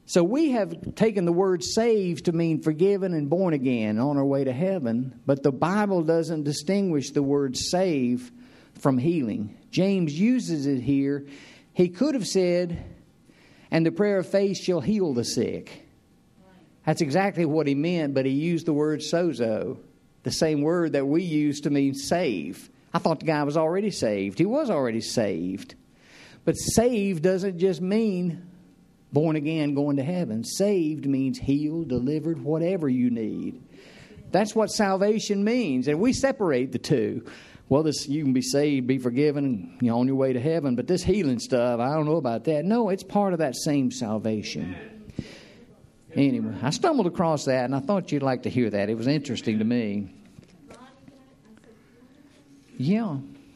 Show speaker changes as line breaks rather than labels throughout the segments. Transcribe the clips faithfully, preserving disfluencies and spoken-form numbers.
So we have taken the word saved to mean forgiven and born again on our way to heaven. But the Bible doesn't distinguish the word save from healing. James uses it here. He could have said, and the prayer of faith shall heal the sick. That's exactly what he meant, but he used the word sozo, the same word that we use to mean save. I thought the guy was already saved. He was already saved. But saved doesn't just mean born again, going to heaven. Saved means healed, delivered, whatever you need. That's what salvation means. And we separate the two. Well, this you can be saved, be forgiven, you know, on your way to heaven. But this healing stuff, I don't know about that. No, it's part of that same salvation. Anyway, I stumbled across that, and I thought you'd like to hear that. It was interesting to me. Yeah.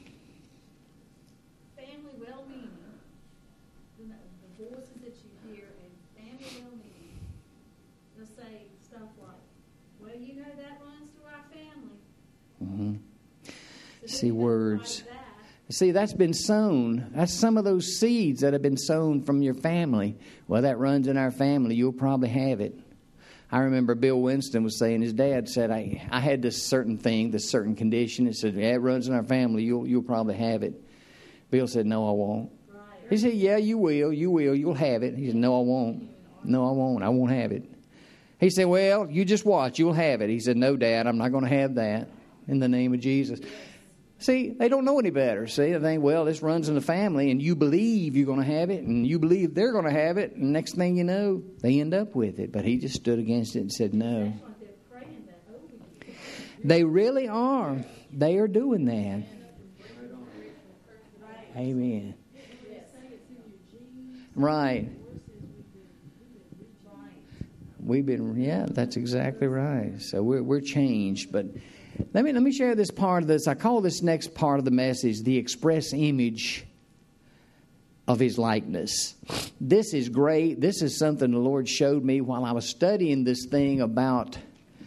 Family well-meaning, the voices that you hear, and family well-meaning, they'll say stuff like, well, you know that runs through our family.
Mm-hmm.
So
See words.
Like that.
See, that's been sown. That's some of those seeds that have been sown from your family. Well, that runs in our family. You'll probably have it. I remember Bill Winston was saying, his dad said, I, I had this certain thing, this certain condition. He said, yeah, it runs in our family. You'll, you'll probably have it. Bill said, no, I won't. He said, yeah, you will. You will. You'll have it. He said, no, I won't. No, I won't. I won't have it. He said, well, you just watch. You'll have it. He said, no, Dad, I'm not going to have that in the name of Jesus. See, they don't know any better. See, they think, well, this runs in the family, and you believe you're going to have it, and you believe they're going to have it, and next thing you know, they end up with it. But he just stood against it and said, no. They really are. They are doing that. Amen. Right. We've been, yeah, that's exactly right. So we're we're changed, but let me let me share this part of this. I call this next part of the message the express image of His likeness. This is great. This is something the Lord showed me while I was studying this thing about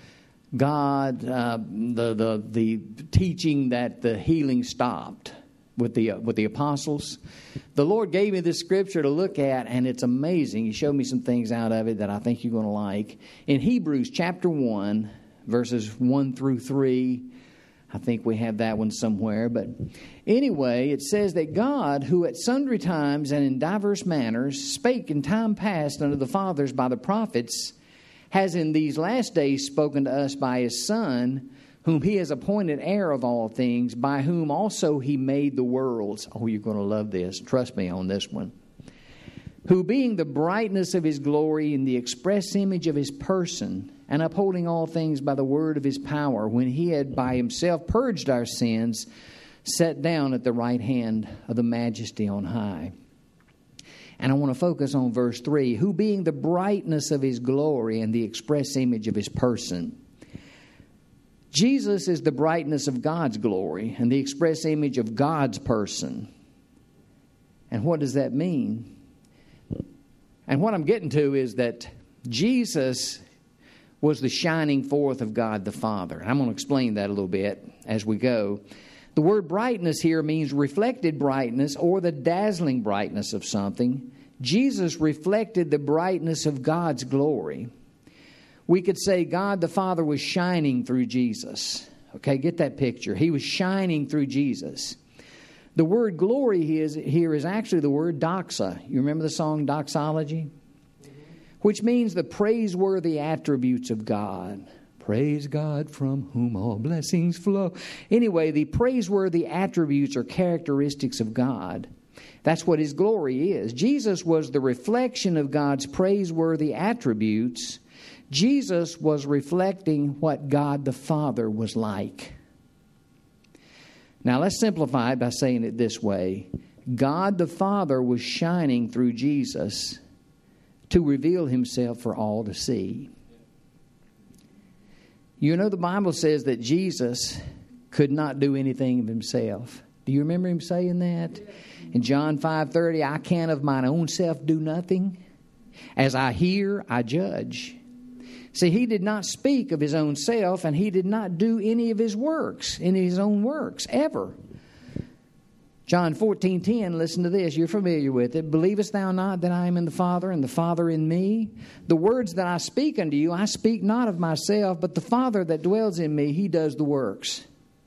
God, uh, the the the teaching that the healing stopped with the uh, with the apostles. The Lord gave me this scripture to look at, and it's amazing. He showed me some things out of it that I think you're going to like. In Hebrews chapter one, verses one through three, I think we have that one somewhere. But anyway, it says that God, who at sundry times and in diverse manners spake in time past unto the fathers by the prophets, has in these last days spoken to us by His Son, whom He has appointed heir of all things, by whom also He made the worlds. Oh, you're going to love this. Trust me on this one. Who being the brightness of His glory and the express image of His person, and upholding all things by the word of His power, when He had by Himself purged our sins, sat down at the right hand of the Majesty on high. And I want to focus on verse three. Who being the brightness of His glory and the express image of His person. Jesus is the brightness of God's glory and the express image of God's person. And what does that mean? And what I'm getting to is that Jesus was the shining forth of God the Father. I'm going to explain that a little bit as we go. The word brightness here means reflected brightness or the dazzling brightness of something. Jesus reflected the brightness of God's glory. We could say God the Father was shining through Jesus. Okay, get that picture. He was shining through Jesus. The word glory here is actually the word doxa. You remember the song Doxology? Which means the praiseworthy attributes of God. Praise God from whom all blessings flow. Anyway, the praiseworthy attributes or characteristics of God. That's what His glory is. Jesus was the reflection of God's praiseworthy attributes. Jesus was reflecting what God the Father was like. Now let's simplify it by saying it this way. God the Father was shining through Jesus to reveal Himself for all to see. You know, the Bible says that Jesus could not do anything of Himself. Do you remember Him saying that? In John five thirty, I can of mine own self do nothing. As I hear, I judge. See, He did not speak of His own self, and He did not do any of His works, any of His own works, ever. John fourteen ten, listen to this. You're familiar with it. Believest thou not that I am in the Father, and the Father in me? The words that I speak unto you, I speak not of myself, but the Father that dwells in me, He does the works.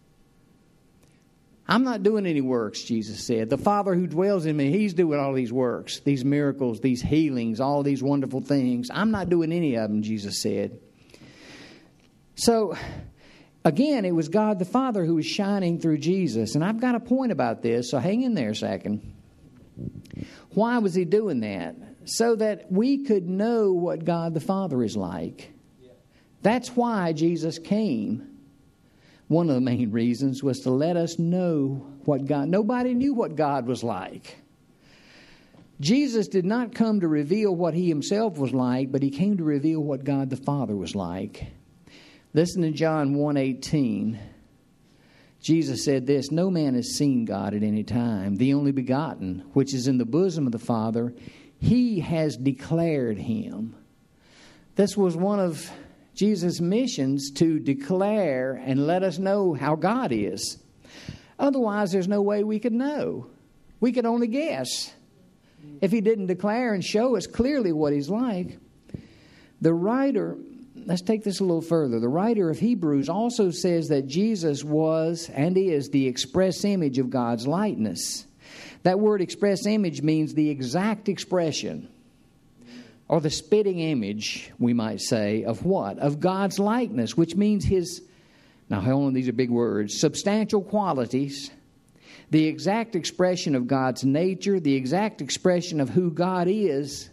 I'm not doing any works, Jesus said. The Father who dwells in me, He's doing all these works, these miracles, these healings, all these wonderful things. I'm not doing any of them, Jesus said. So, again, it was God the Father who was shining through Jesus. And I've got a point about this, so hang in there a second. Why was He doing that? So that we could know what God the Father is like. That's why Jesus came. One of the main reasons was to let us know what God... Nobody knew what God was like. Jesus did not come to reveal what He Himself was like, but He came to reveal what God the Father was like. Listen to John one eighteen. Jesus said this, no man has seen God at any time. The only begotten, which is in the bosom of the Father, He has declared Him. This was one of Jesus' missions, to declare and let us know how God is. Otherwise, there's no way we could know. We could only guess if He didn't declare and show us clearly what He's like. The writer, let's take this a little further. The writer of Hebrews also says that Jesus was and is the express image of God's likeness. That word express image means the exact expression, or the spitting image, we might say, of what? Of God's likeness, which means His, now hold on, these are big words, substantial qualities, the exact expression of God's nature, the exact expression of who God is,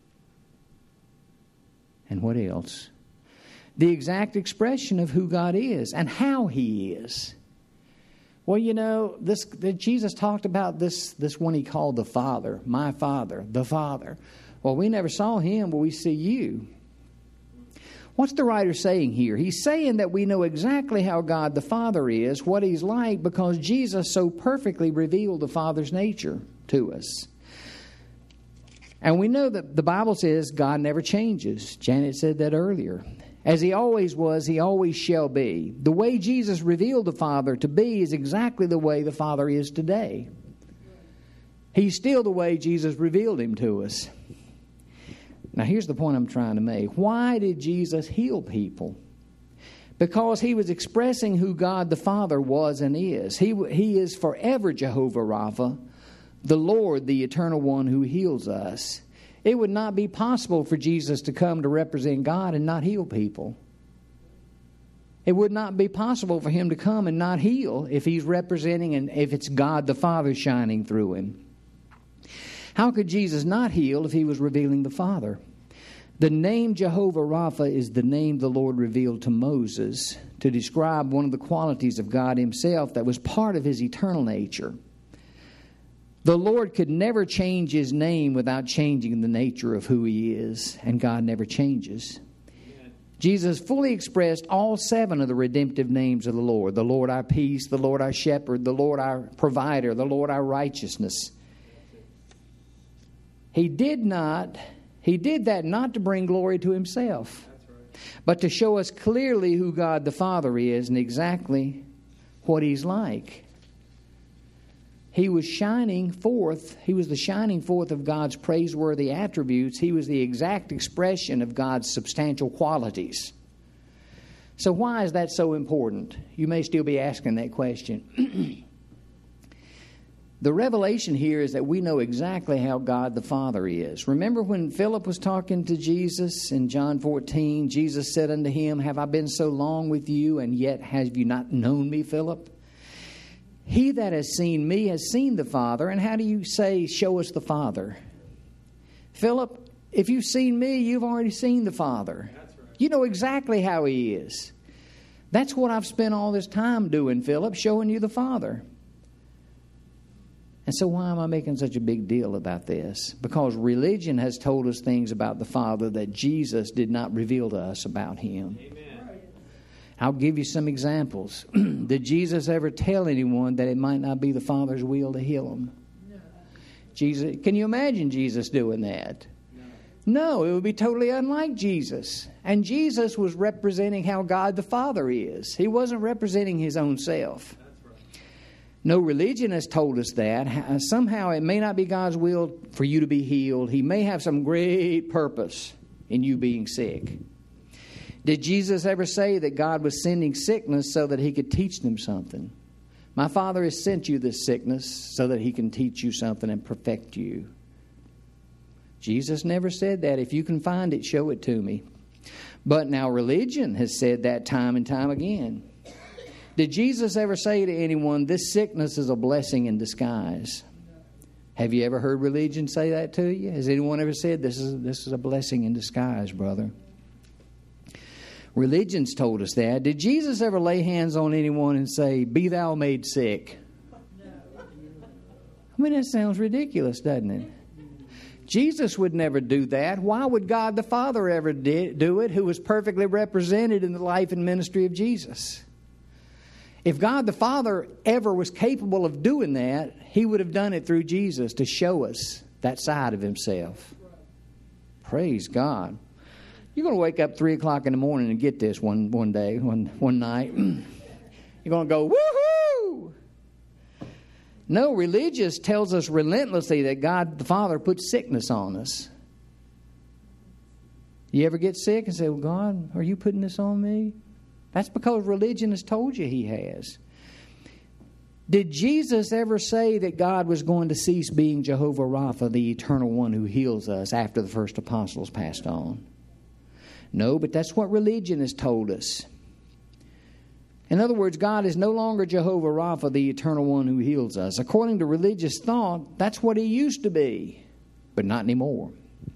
and what else? The exact expression of who God is and how He is. Well, you know, this Jesus talked about this, this one He called the Father, my Father, the Father. Well, we never saw Him, but we see you. What's the writer saying here? He's saying that we know exactly how God the Father is, what He's like, because Jesus so perfectly revealed the Father's nature to us. And we know that the Bible says God never changes. Janet said that earlier. As He always was, He always shall be. The way Jesus revealed the Father to be is exactly the way the Father is today. He's still the way Jesus revealed Him to us. Now, here's the point I'm trying to make. Why did Jesus heal people? Because He was expressing who God the Father was and is. He, he is forever Jehovah Rapha, the Lord, the eternal one who heals us. It would not be possible for Jesus to come to represent God and not heal people. It would not be possible for Him to come and not heal if He's representing and if it's God the Father shining through Him. How could Jesus not heal if He was revealing the Father? The name Jehovah Rapha is the name the Lord revealed to Moses to describe one of the qualities of God Himself that was part of His eternal nature. The Lord could never change His name without changing the nature of who He is, and God never changes. Amen. Jesus fully expressed all seven of the redemptive names of the Lord. The Lord our peace, the Lord our shepherd, the Lord our provider, the Lord our righteousness. He did not, He did that not to bring glory to Himself, That's right. but to show us clearly who God the Father is and exactly what He's like. He was shining forth, He was the shining forth of God's praiseworthy attributes. He was the exact expression of God's substantial qualities. So why is that so important? You may still be asking that question. The revelation here is that we know exactly how God the Father is. Remember when Philip was talking to Jesus in John fourteen, Jesus said unto him, have I been so long with you, and yet have you not known me, Philip? He that has seen me has seen the Father. And how do you say, show us the Father? Philip, if you've seen me, you've already seen the Father. That's right. You know exactly how He is. That's what I've spent all this time doing, Philip, showing you the Father. And so why am I making such a big deal about this? Because religion has told us things about the Father that Jesus did not reveal to us about Him. Amen. I'll give you some examples. Did Jesus ever tell anyone that it might not be the Father's will to heal them? No. Jesus, can you imagine Jesus doing that? No. No, it would be totally unlike Jesus. And Jesus was representing how God the Father is. He wasn't representing His own self. No, religion has told us that. Somehow it may not be God's will for you to be healed. He may have some great purpose in you being sick. Did Jesus ever say that God was sending sickness so that He could teach them something? My Father has sent you this sickness so that He can teach you something and perfect you. Jesus never said that. If you can find it, show it to me. But now religion has said that time and time again. Did Jesus ever say to anyone, this sickness is a blessing in disguise? Have you ever heard religion say that to you? Has anyone ever said, this is, this is a blessing in disguise, brother? Religion's told us that. Did Jesus ever lay hands on anyone and say, be thou made sick? I mean, that sounds ridiculous, doesn't it? Jesus would never do that. Why would God the Father ever do it, who was perfectly represented in the life and ministry of Jesus? If God the Father ever was capable of doing that, He would have done it through Jesus to show us that side of Himself. Praise God. You're going to wake up three o'clock in the morning and get this one one day, one one night. You're going to go, woohoo! No, religious tells us relentlessly that God the Father puts sickness on us. You ever get sick and say, well, God, are you putting this on me? That's because religion has told you He has. Did Jesus ever say that God was going to cease being Jehovah Rapha, the eternal one who heals us, after the first apostles passed on? No, but that's what religion has told us. In other words, God is no longer Jehovah Rapha, the eternal one who heals us. According to religious thought, that's what He used to be, but not anymore.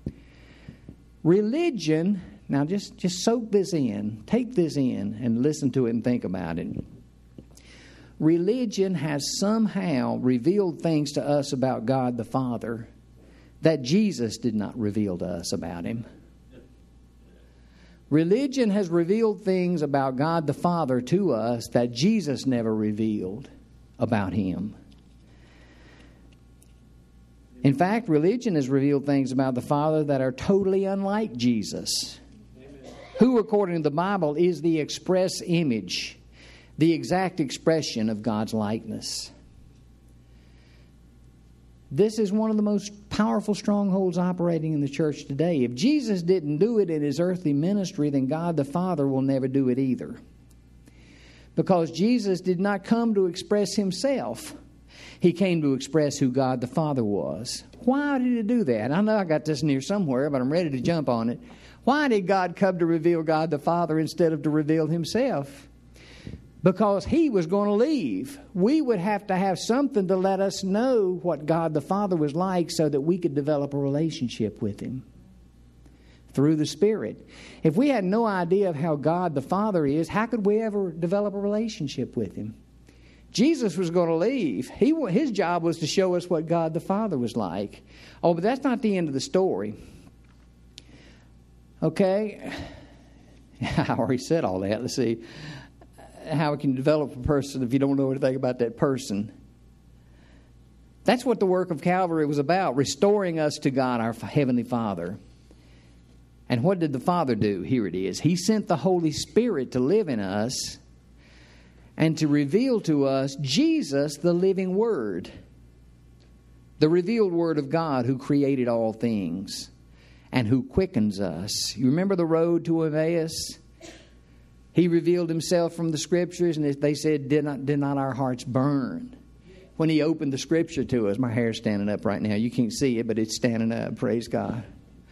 Religion, now just, just soak this in, take this in and listen to it and think about it. Religion has somehow revealed things to us about God the Father that Jesus did not reveal to us about Him. Religion has revealed things about God the Father to us that Jesus never revealed about Him. In fact, religion has revealed things about the Father that are totally unlike Jesus, Amen. Who, according to the Bible, is the express image, the exact expression of God's likeness. This is one of the most powerful strongholds operating in the church today. If Jesus didn't do it in His earthly ministry, then God the Father will never do it either. Because Jesus did not come to express Himself. He came to express who God the Father was. Why did He do that? I know I got this near somewhere, but I'm ready to jump on it. Why did God come to reveal God the Father instead of to reveal Himself? Because He was going to leave. We would have to have something to let us know what God the Father was like so that we could develop a relationship with Him through the Spirit. If we had no idea of how God the Father is, how could we ever develop a relationship with Him? Jesus was going to leave. He, his job was to show us what God the Father was like. Oh, but that's not the end of the story. Okay? I already said all that. Let's see. How we can develop a person if you don't know anything about that person. That's what the work of Calvary was about, restoring us to God, our Heavenly Father. And what did the Father do? Here it is. He sent the Holy Spirit to live in us and to reveal to us Jesus, the living Word, the revealed Word of God who created all things and who quickens us. You remember the road to Emmaus? He revealed Himself from the Scriptures, and they said, did not, did not our hearts burn? When He opened the Scripture to us, my hair's standing up right now. You can't see it, but it's standing up. Praise God.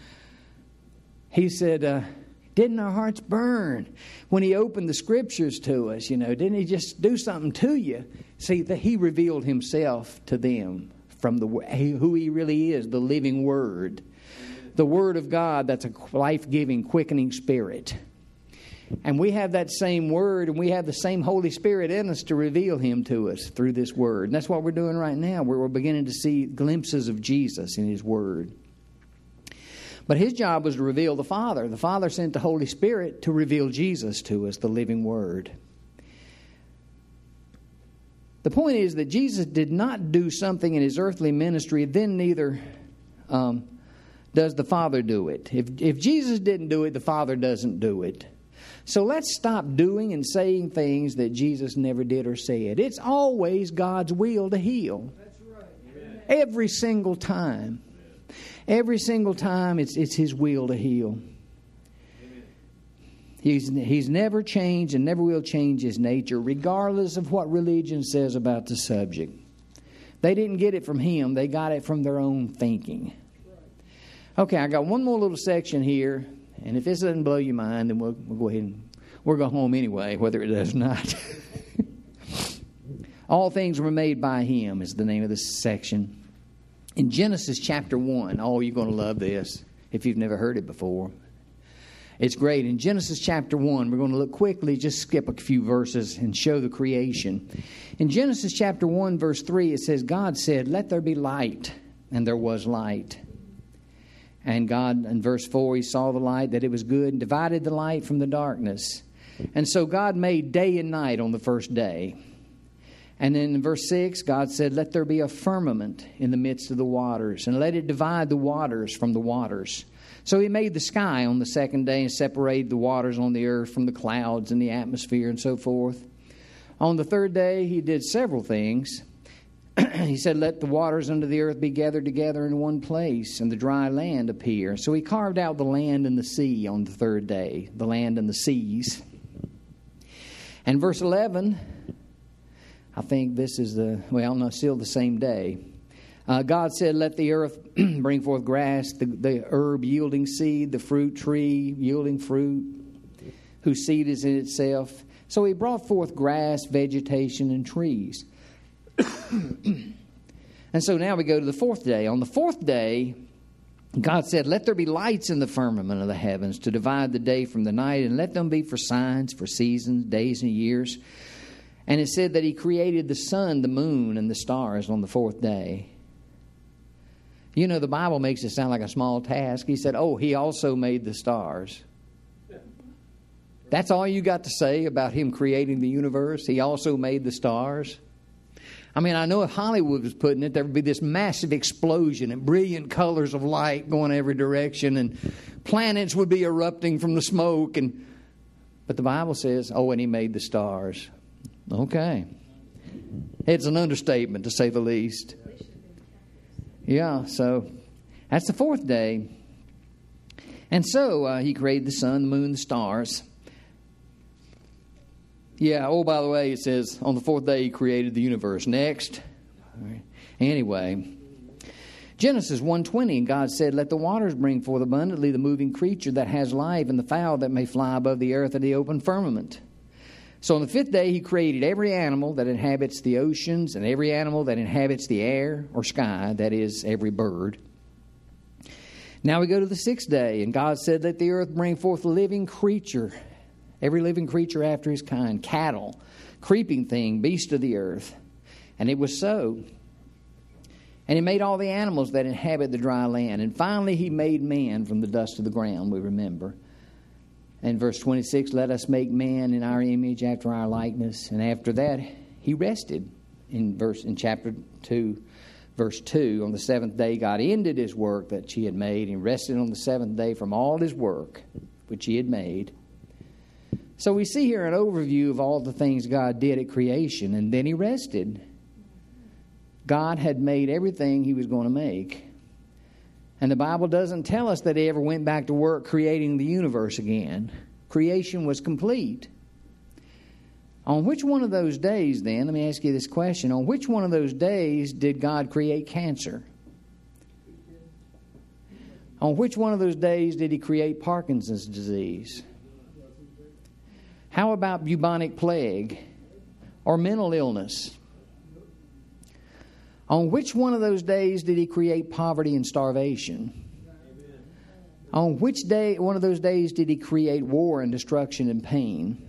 He said, uh, didn't our hearts burn? When He opened the Scriptures to us, you know, didn't He just do something to you? See, that He revealed Himself to them from the who He really is, the living Word. The Word of God that's a life-giving, quickening Spirit. And we have that same Word, and we have the same Holy Spirit in us to reveal Him to us through this Word. And that's what we're doing right now. We're, we're beginning to see glimpses of Jesus in His Word. But His job was to reveal the Father. The Father sent the Holy Spirit to reveal Jesus to us, the living Word. The point is that Jesus did not do something in His earthly ministry, then neither um, does the Father do it. If, if Jesus didn't do it, the Father doesn't do it. So let's stop doing and saying things that Jesus never did or said. It's always God's will to heal.
That's right.
Every single time. Every single time it's it's His will to heal. He's, he's never changed and never will change His nature, regardless of what religion says about the subject. They didn't get it from Him. They got it from their own thinking. Okay, I got one more little section here. And if this doesn't blow your mind, then we'll, we'll go ahead and we'll go home anyway, whether it does or not. All things were made by Him is the name of this section. In Genesis chapter one, oh, you're going to love this if you've never heard it before. It's great. In Genesis chapter one, we're going to look quickly, just skip a few verses and show the creation. In Genesis chapter one, verse three, it says, God said, "Let there be light," and there was light. And God, in verse four, He saw the light, that it was good, and divided the light from the darkness. And so God made day and night on the first day. And then in verse six, God said, "Let there be a firmament in the midst of the waters, and let it divide the waters from the waters." So He made the sky on the second day and separated the waters on the earth from the clouds and the atmosphere and so forth. On the third day, He did several things. He said, "Let the waters under the earth be gathered together in one place, and the dry land appear." So He carved out the land and the sea on the third day, the land and the seas. And verse eleven, I think this is the, well, no, still the same day. Uh, God said, "Let the earth bring forth grass, the, the herb yielding seed, the fruit tree yielding fruit, whose seed is in itself." So He brought forth grass, vegetation, and trees. And so now we go to the fourth day. On the fourth day, God said, "Let there be lights in the firmament of the heavens to divide the day from the night, and let them be for signs, for seasons, days, and years." And it said that He created the sun, the moon, and the stars on the fourth day. You know, the Bible makes it sound like a small task. He said, "Oh, He also made the stars." That's all you got to say about Him creating the universe? He also made the stars? I mean, I know if Hollywood was putting it, there would be this massive explosion and brilliant colors of light going every direction, and planets would be erupting from the smoke. And but the Bible says, "Oh, and He made the stars." Okay. It's an understatement, to say the least. Yeah, so that's the fourth day. And so uh, He created the sun, the moon, the stars. Yeah, oh, by the way, it says on the fourth day He created the universe. Next. All right. Anyway, Genesis one twenty, God said, "Let the waters bring forth abundantly the moving creature that has life, and the fowl that may fly above the earth and the open firmament." So on the fifth day He created every animal that inhabits the oceans and every animal that inhabits the air or sky, that is, every bird. Now we go to the sixth day, and God said, "Let the earth bring forth a living creature, every living creature after his kind, cattle, creeping thing, beast of the earth." And it was so. And He made all the animals that inhabit the dry land. And finally He made man from the dust of the ground, we remember. And verse twenty-six, "Let us make man in our image after our likeness." And after that, He rested. In verse in chapter two, verse two, on the seventh day, God ended His work that He had made, and rested on the seventh day from all His work which He had made. So we see here an overview of all the things God did at creation, and then He rested. God had made everything He was going to make. And the Bible doesn't tell us that He ever went back to work creating the universe again. Creation was complete. On which one of those days, then, let me ask you this question. On which one of those days did God create cancer? On which one of those days did He create Parkinson's disease? How about bubonic plague or mental illness? On which one of those days did He create poverty and starvation? Amen. On which day, one of those days did He create war and destruction and pain?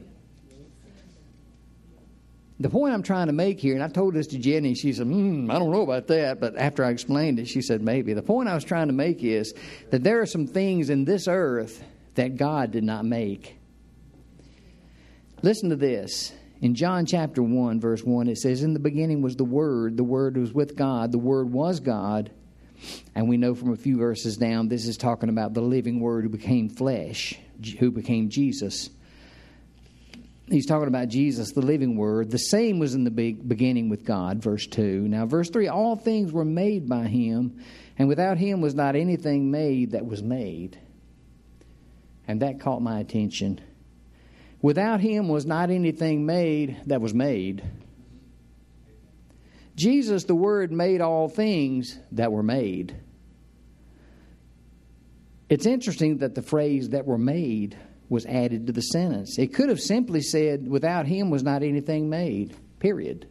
The point I'm trying to make here, and I told this to Jenny, she said, hmm, I don't know about that, but after I explained it, she said, maybe. The point I was trying to make is that there are some things in this earth that God did not make. Listen to this. In John chapter one, verse one, it says, "In the beginning was the Word. The Word was with God. The Word was God." And we know from a few verses down, this is talking about the living Word who became flesh, who became Jesus. he's talking about Jesus, the living Word. The same was in the be- beginning with God, verse two. Now, verse three, all things were made by him, and without him was not anything made that was made. And that caught my attention. Without him was not anything made that was made. Jesus, the Word, made all things that were made. It's interesting that the phrase that were made was added to the sentence. It could have simply said, without him was not anything made, period.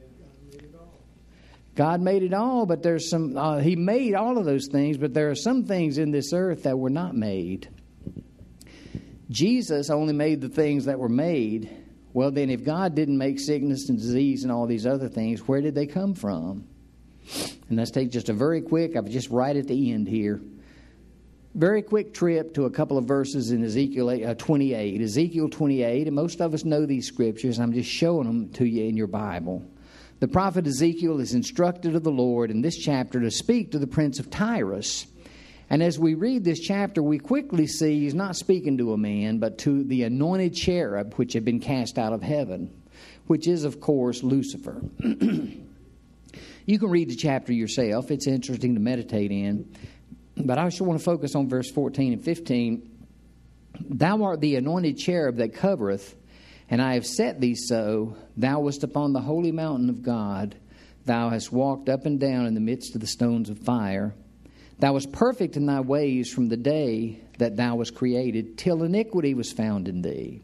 God made it all, but there's some, uh, he made all of those things, but there are some things in this earth that were not made. Jesus only made the things that were made. Well, then if God didn't make sickness and disease and all these other things, where did they come from? And let's take just a very quick, I'm just right at the end here. Very quick trip to a couple of verses in Ezekiel twenty-eight. Ezekiel twenty-eight, and most of us know these scriptures. I'm just showing them to you in your Bible. The prophet Ezekiel is instructed of the Lord in this chapter to speak to the prince of Tyrus. And as we read this chapter, we quickly see he's not speaking to a man, but to the anointed cherub which had been cast out of heaven, which is, of course, Lucifer. You can read the chapter yourself. It's interesting to meditate in. But I just want to focus on verse fourteen and fifteen. Thou art the anointed cherub that covereth, and I have set thee so. Thou wast upon the holy mountain of God. Thou hast walked up and down in the midst of the stones of fire. Thou wast perfect in thy ways from the day that thou wast created, till iniquity was found in thee.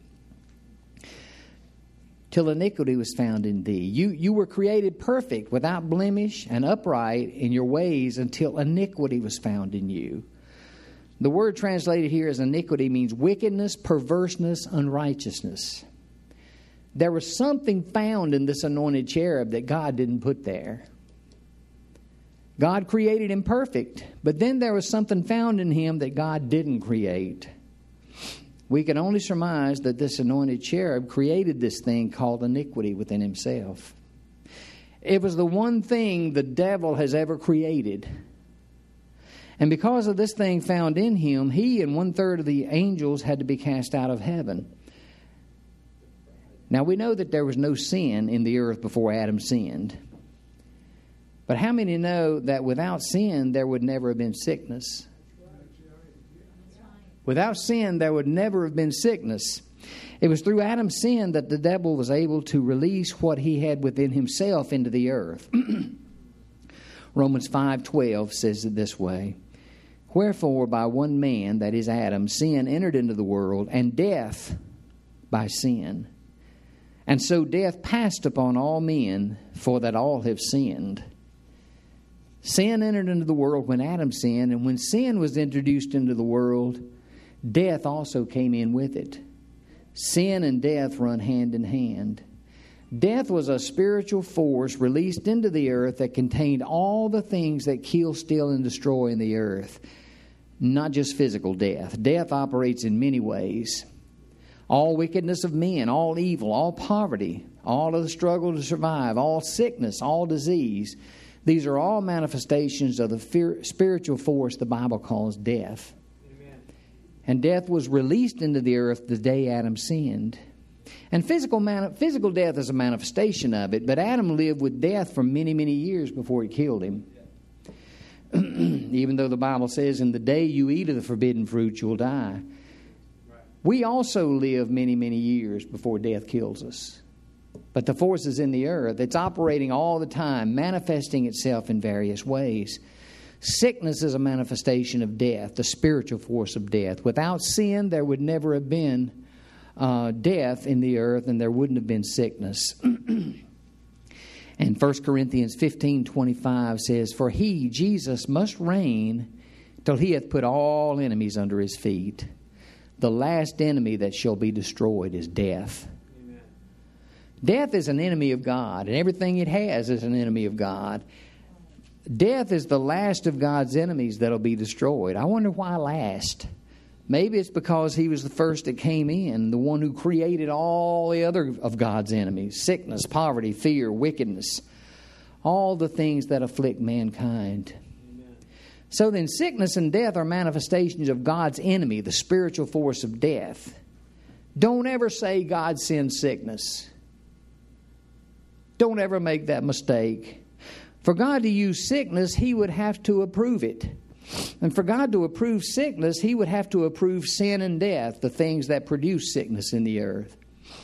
Till iniquity was found in thee. You, you were created perfect, without blemish, and upright in your ways until iniquity was found in you. The word translated here as iniquity means wickedness, perverseness, unrighteousness. There was something found in this anointed cherub that God didn't put there. God created him perfect, but then there was something found in him that God didn't create. We can only surmise that this anointed cherub created this thing called iniquity within himself. It was the one thing the devil has ever created. And because of this thing found in him, he and one third of the angels had to be cast out of heaven. Now we know that there was no sin in the earth before Adam sinned. But how many know that without sin there would never have been sickness? Without sin, there would never have been sickness. It was through Adam's sin that the devil was able to release what he had within himself into the earth. Romans five twelve says it this way. Wherefore, by one man, that is Adam, sin entered into the world, and death by sin. And so death passed upon all men, for that all have sinned. Sin entered into the world when Adam sinned, and when sin was introduced into the world, death also came in with it. Sin and death run hand in hand. Death was a spiritual force released into the earth that contained all the things that kill, steal, and destroy in the earth. Not just physical death. Death operates in many ways. All wickedness of men, all evil, all poverty, all of the struggle to survive, all sickness, all disease. These are all manifestations of the fear, spiritual force the Bible calls death. And death was released into the earth the day Adam sinned. And physical man, physical death is a manifestation of it, but Adam lived with death for many, many years before it killed him. Even though the Bible says, in the day you eat of the forbidden fruit, you'll die. We also live many, many years before death kills us. But the force is in the earth. It's operating all the time, manifesting itself in various ways. Sickness is a manifestation of death, the spiritual force of death. Without sin, there would never have been uh, death in the earth, and there wouldn't have been sickness. And First Corinthians fifteen twenty-five says, For he, Jesus, must reign till he hath put all enemies under his feet. The last enemy that shall be destroyed is death. Amen. Death is an enemy of God, and everything it has is an enemy of God. Death is the last of God's enemies that'll be destroyed. I wonder why last. Maybe it's because he was the first that came in, the one who created all the other of God's enemies. Sickness, poverty, fear, wickedness. All the things that afflict mankind. Amen. So then sickness and death are manifestations of God's enemy, the spiritual force of death. Don't ever say God sends sickness. Don't ever make that mistake. For God to use sickness, He would have to approve it. And for God to approve sickness, He would have to approve sin and death, the things that produce sickness in the earth.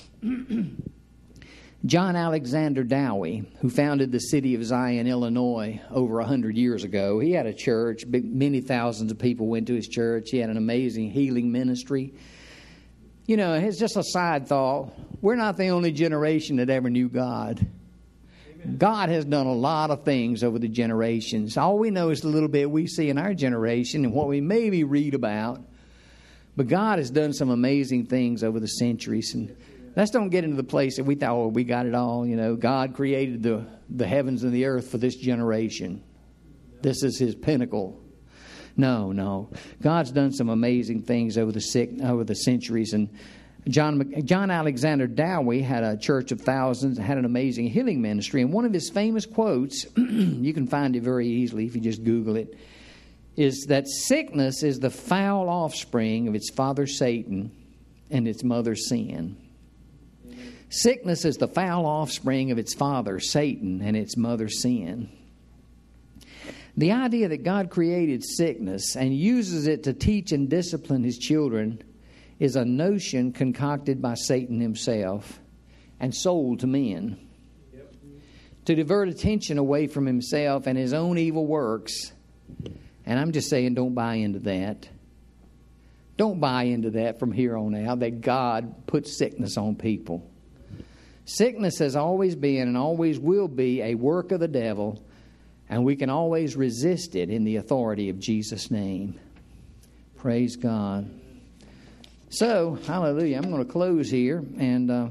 John Alexander Dowie, who founded the city of Zion, Illinois, over a hundred years ago, he had a church. Many thousands of people went to his church. He had an amazing healing ministry. You know, it's just a side thought. We're not the only generation that ever knew God. Amen. God has done a lot of things over the generations. All we know is the little bit we see in our generation and what we maybe read about. But God has done some amazing things over the centuries. And let's don't get into the place that we thought, oh, we got it all. You know, God created the, the heavens and the earth for this generation. This is His pinnacle. No, no. God's done some amazing things over the sick, over the centuries. And John John Alexander Dowie had a church of thousands, had an amazing healing ministry. And one of his famous quotes, you can find it very easily if you just Google it, is that sickness is the foul offspring of its father Satan and its mother sin. Sickness is the foul offspring of its father Satan and its mother sin. The idea that God created sickness and uses it to teach and discipline His children is a notion concocted by Satan himself and sold to men. Yep. To divert attention away from himself and his own evil works. And I'm just saying, don't buy into that. Don't buy into that from here on out, that God puts sickness on people. Sickness has always been and always will be a work of the devil. And we can always resist it in the authority of Jesus' name. Praise God. So, hallelujah. I'm going to close here. And uh,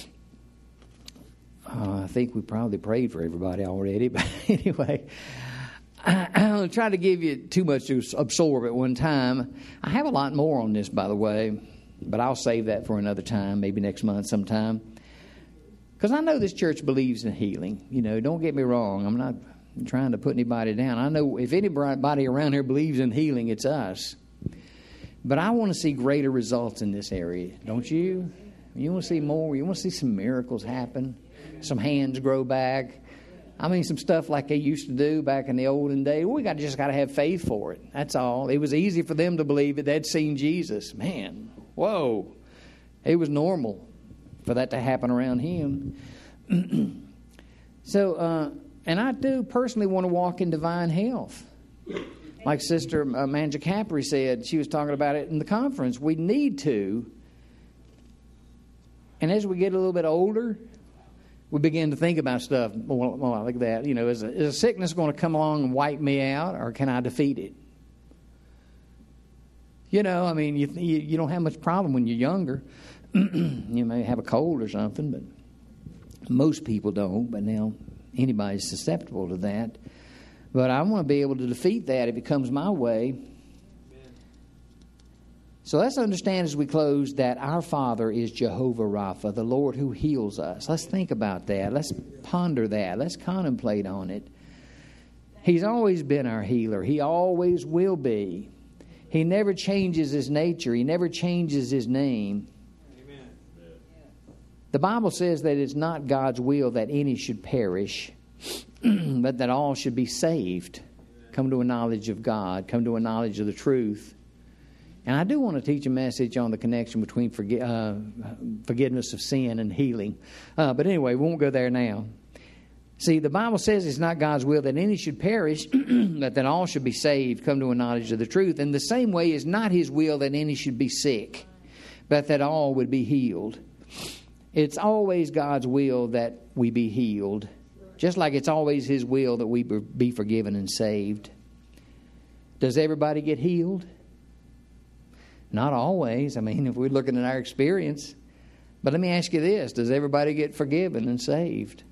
uh, I think we probably prayed for everybody already. But anyway, I, I don't try to give you too much to absorb at one time. I have a lot more on this, by the way. But I'll save that for another time, maybe next month sometime. Because I know this church believes in healing. You know, don't get me wrong. I'm not trying to put anybody down. I know if anybody around here believes in healing, it's us. But I want to see greater results in this area, don't you? You want to see more? You want to see some miracles happen? Some hands grow back? I mean, some stuff like they used to do back in the olden days. We got just got to have faith for it. That's all. It was easy for them to believe that they'd seen Jesus. Man, whoa. It was normal for that to happen around Him. So, uh, and I do personally want to walk in divine health. Like Sister uh, Manja Capri said, she was talking about it in the conference. We need to. And as we get a little bit older, we begin to think about stuff more, more like that. You know, is a, is a sickness going to come along and wipe me out, or can I defeat it? You know, I mean, you you, you don't have much problem when you're younger. You may have a cold or something, but most people don't. But now anybody's susceptible to that. But I want to be able to defeat that if it comes my way. Amen. So let's understand as we close that our Father is Jehovah Rapha, the Lord who heals us. Let's think about that. Let's ponder that. Let's contemplate on it. He's always been our healer. He always will be. He never changes His nature. He never changes His name. Amen. The Bible says that it's not God's will that any should perish, but that all should be saved, come to a knowledge of God, come to a knowledge of the truth. And I do want to teach a message on the connection between forgi- uh, forgiveness of sin and healing. Uh, but anyway, we won't go there now. See, the Bible says it's not God's will that any should perish, but that all should be saved, come to a knowledge of the truth. In the same way, it's not His will that any should be sick, but that all would be healed. It's always God's will that we be healed. Just like it's always His will that we be forgiven and saved. Does everybody get healed? Not always. I mean, if we're looking at our experience. But let me ask you this. Does everybody get forgiven and saved?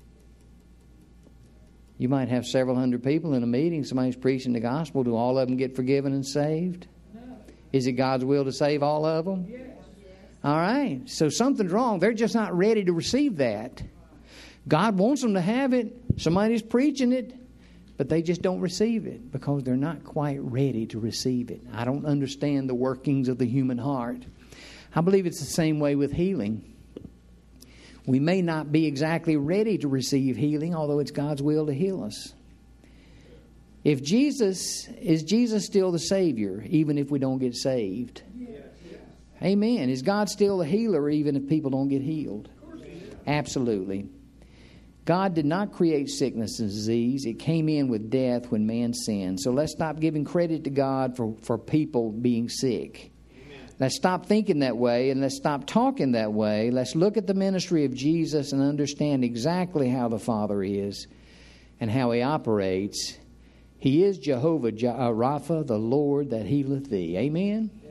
You might have several hundred people in a meeting. Somebody's preaching the gospel. Do all of them get forgiven and saved? No. Is it God's will to save all of them? Yes. All right. So something's wrong. They're just not ready to receive that. God wants them to have it. Somebody's preaching it, but they just don't receive it because they're not quite ready to receive it. I don't understand the workings of the human heart. I believe it's the same way with healing. We may not be exactly ready to receive healing, although it's God's will to heal us. If Jesus, is Jesus still the Savior, even if we don't get saved? Yes. Amen. Is God still the healer, even if people don't get healed? Absolutely. God did not create sickness and disease. It came in with death when man sinned. So let's stop giving credit to God for, for people being sick. Let's stop thinking that way, and let's stop talking that way. Let's look at the ministry of Jesus and understand exactly how the Father is and how He operates. He is Jehovah Rapha, the Lord that healeth thee. Amen?